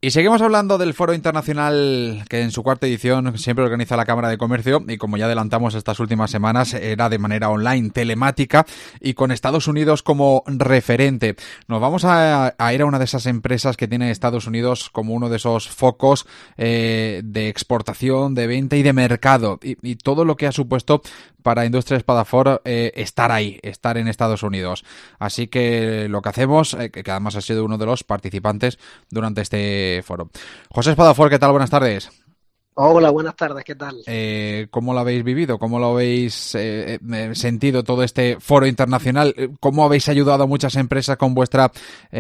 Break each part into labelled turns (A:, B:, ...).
A: Y seguimos hablando del Foro Internacional que en su cuarta edición siempre organiza la Cámara de Comercio y como ya adelantamos estas últimas semanas era de manera online, telemática y con Estados Unidos como referente. Nos vamos a ir a una de esas empresas que tiene Estados Unidos como uno de esos focos de exportación, de venta y de mercado y todo lo que ha supuesto para Industria Espadafort estar ahí, estar en Estados Unidos. Así que lo que hacemos, que además ha sido uno de los participantes durante este foro. José Espadafort, ¿qué tal? Buenas tardes.
B: Hola, buenas tardes, ¿qué tal?
A: ¿Cómo lo habéis vivido? ¿Cómo lo habéis sentido todo este foro internacional? ¿Cómo habéis ayudado a muchas empresas con vuestra,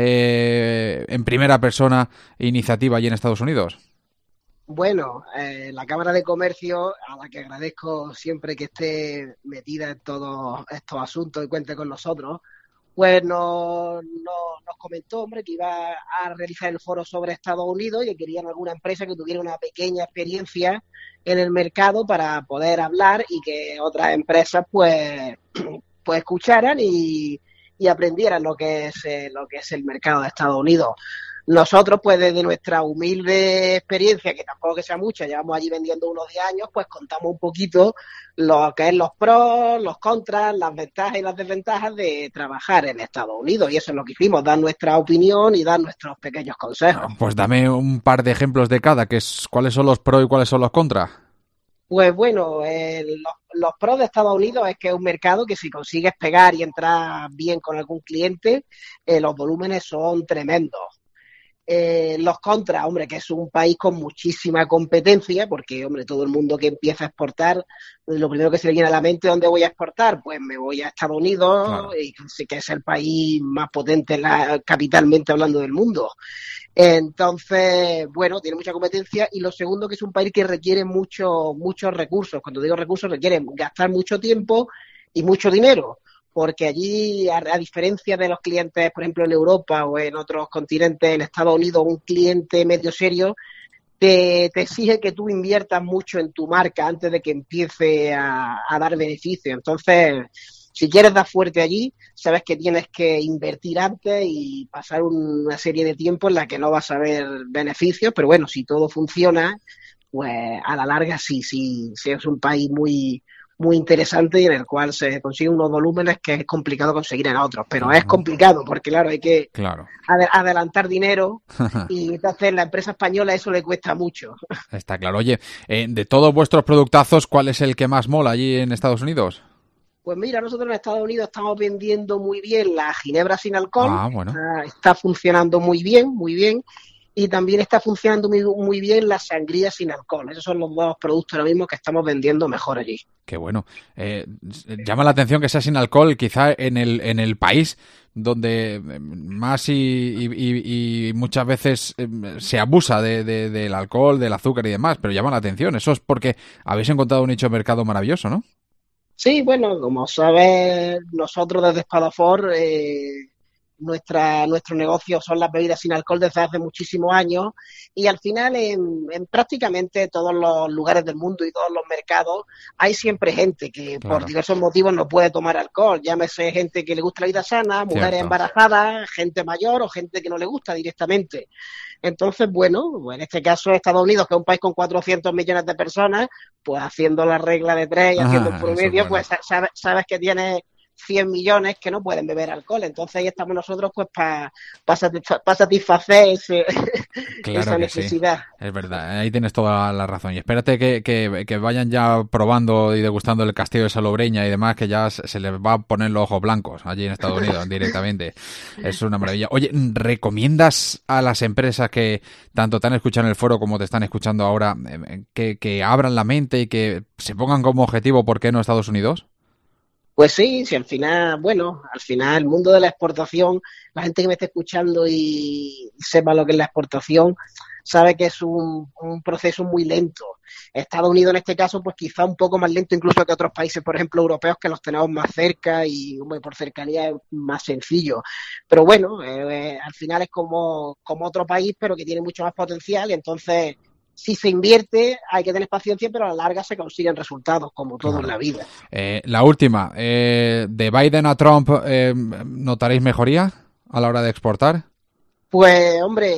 A: en primera persona, iniciativa allí en Estados Unidos?
B: Bueno, la Cámara de Comercio, a la que agradezco siempre que esté metida en todos estos asuntos y cuente con nosotros, pues nos comentó, hombre, que iba a realizar el foro sobre Estados Unidos y que querían alguna empresa que tuviera una pequeña experiencia en el mercado para poder hablar y que otras empresas, pues escucharan y aprendieran lo que es el mercado de Estados Unidos. Nosotros, pues desde nuestra humilde experiencia, que tampoco que sea mucha, llevamos allí vendiendo unos 10 años, pues contamos un poquito lo que es los pros, los contras, las ventajas y las desventajas de trabajar en Estados Unidos. Y eso es lo que hicimos, dar nuestra opinión y dar nuestros pequeños consejos.
A: Pues dame un par de ejemplos de cada, cuáles son los pros y cuáles son los contras.
B: Pues bueno, los pros de Estados Unidos es que es un mercado que si consigues pegar y entrar bien con algún cliente, los volúmenes son tremendos. Los contras, hombre, que es un país con muchísima competencia, porque, hombre, todo el mundo que empieza a exportar, lo primero que se le viene a la mente, ¿dónde voy a exportar? Pues me voy a Estados Unidos,
A: Claro.
B: y sí que es el país más potente capitalmente hablando del mundo. Entonces, bueno, tiene mucha competencia y lo segundo que es un país que requiere muchos recursos. Cuando digo recursos, requiere gastar mucho tiempo y mucho dinero porque allí, a diferencia de los clientes, por ejemplo, en Europa o en otros continentes, en Estados Unidos, un cliente medio serio te exige que tú inviertas mucho en tu marca antes de que empiece a dar beneficio. Entonces, si quieres dar fuerte allí, sabes que tienes que invertir antes y pasar una serie de tiempo en la que no vas a ver beneficios, pero bueno, si todo funciona, pues a la larga sí es un país muy interesante y en el cual se consiguen unos volúmenes que es complicado conseguir en otros, pero es
A: Ujú.
B: complicado porque claro, hay que
A: Claro.
B: adelantar dinero y entonces la empresa española eso le cuesta mucho.
A: Está claro. Oye, de todos vuestros productazos, ¿cuál es el que más mola allí en Estados Unidos?
B: Pues mira, nosotros en Estados Unidos estamos vendiendo muy bien la ginebra sin alcohol,
A: Ah, bueno.
B: está funcionando muy bien, y también está funcionando muy bien la sangría sin alcohol. Esos son los dos productos ahora mismo que estamos vendiendo mejor allí.
A: Qué bueno. Llama la atención que sea sin alcohol, quizá en el país donde más y muchas veces se abusa del alcohol, del azúcar y demás, pero llama la atención. Eso es porque habéis encontrado un nicho de mercado maravilloso, ¿no?
B: Sí, bueno, como sabes, nosotros desde Espadafort, nuestro negocio son las bebidas sin alcohol desde hace muchísimos años y al final en prácticamente todos los lugares del mundo y todos los mercados hay siempre gente que por
A: Claro,
B: diversos motivos no puede tomar alcohol, llámese gente que le gusta la vida sana, mujeres
A: cierto.
B: embarazadas, gente mayor o gente que no le gusta directamente. Entonces, bueno, en este caso Estados Unidos, que es un país con 400 millones de personas, pues haciendo la regla de tres y haciendo un
A: Ah, eso es
B: promedio,
A: bueno.
B: pues sabes que tienes 100 millones que no pueden beber alcohol. Entonces ahí estamos nosotros pues para satisfacer
A: Claro
B: esa
A: que sí,
B: necesidad.
A: es verdad, ahí tienes toda la razón. Y espérate que vayan ya probando y degustando el castillo de Salobreña y demás, que ya se les va a poner los ojos blancos allí en Estados Unidos directamente. Es una maravilla. Oye, ¿recomiendas a las empresas que tanto te han escuchado en el foro como te están escuchando ahora que abran la mente y que se pongan como objetivo por qué no Estados Unidos?
B: Pues sí, si al final, bueno, al final el mundo de la exportación, la gente que me esté escuchando y sepa lo que es la exportación, sabe que es un proceso muy lento. Estados Unidos en este caso, pues quizá un poco más lento incluso que otros países, por ejemplo, europeos, que los tenemos más cerca y hombre, por cercanía es más sencillo. Pero bueno, al final es como otro país, pero que tiene mucho más potencial y entonces si se invierte hay que tener paciencia, pero a la larga se consiguen resultados, como todo en
A: Claro.
B: la vida.
A: La última, de Biden a Trump, ¿notaréis mejoría a la hora de exportar?
B: Pues, hombre,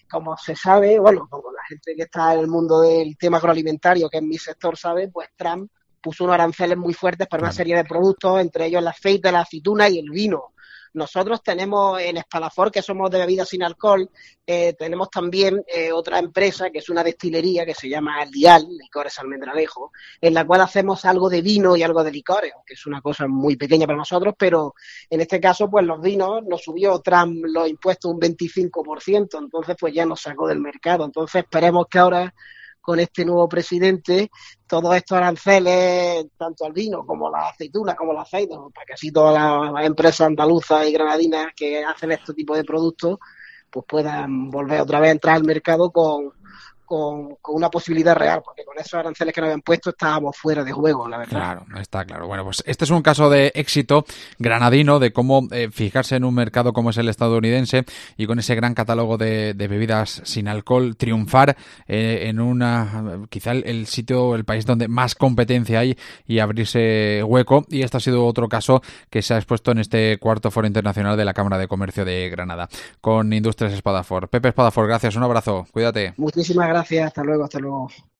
B: como se sabe, bueno, como la gente que está en el mundo del tema agroalimentario, que es mi sector, sabe, pues Trump puso unos aranceles muy fuertes para una
A: Claro.
B: serie de productos, entre ellos el aceite, la aceituna y el vino. Nosotros tenemos en Espalafor, que somos de bebidas sin alcohol, tenemos también otra empresa que es una destilería que se llama Lial, Licores Almendralejo, en la cual hacemos algo de vino y algo de licores, que es una cosa muy pequeña para nosotros, pero en este caso, pues los vinos nos subió Trump los impuestos un 25%, entonces pues ya nos sacó del mercado. Entonces esperemos que ahora con este nuevo presidente, todos estos aranceles, tanto al vino como la aceituna, como el aceite, para que así todas las empresas andaluzas y granadinas que hacen este tipo de productos, pues puedan volver otra vez a entrar al mercado con una posibilidad real, porque con esos aranceles que nos habían puesto estábamos fuera de juego, la verdad.
A: Claro, está claro. Bueno, pues este es un caso de éxito granadino de cómo fijarse en un mercado como es el estadounidense y con ese gran catálogo de bebidas sin alcohol triunfar en una quizá el sitio, el país donde más competencia hay y abrirse hueco. Y este ha sido otro caso que se ha expuesto en este cuarto foro internacional de la Cámara de Comercio de Granada con Industrias Espadafor. Pepe Espadafor, gracias, un abrazo, cuídate.
B: Muchísimas gracias, hasta luego, hasta luego.